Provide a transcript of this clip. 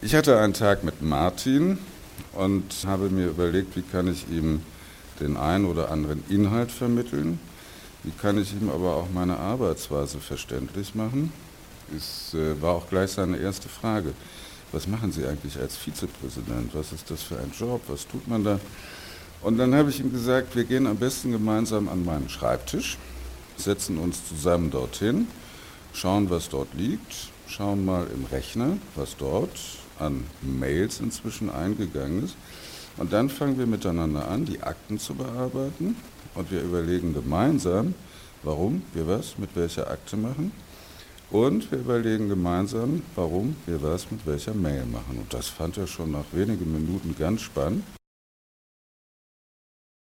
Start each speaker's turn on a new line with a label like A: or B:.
A: Ich hatte einen Tag mit Martin und habe mir überlegt, wie kann ich ihm den einen oder anderen Inhalt vermitteln, wie kann ich ihm aber auch meine Arbeitsweise verständlich machen. Es war auch gleich seine erste Frage. Was machen Sie eigentlich als Vizepräsident? Was ist das für ein Job? Was tut man da? Und dann habe ich ihm gesagt, wir gehen am besten gemeinsam an meinen Schreibtisch, setzen uns zusammen dorthin, schauen, was dort liegt, schauen mal im Rechner, was dort an Mails inzwischen eingegangen ist. Und dann fangen wir miteinander an, die Akten zu bearbeiten. Und wir überlegen gemeinsam, warum wir was mit welcher Akte machen. Und wir überlegen gemeinsam, warum wir was mit welcher Mail machen. Und das fand er schon nach wenigen Minuten ganz spannend.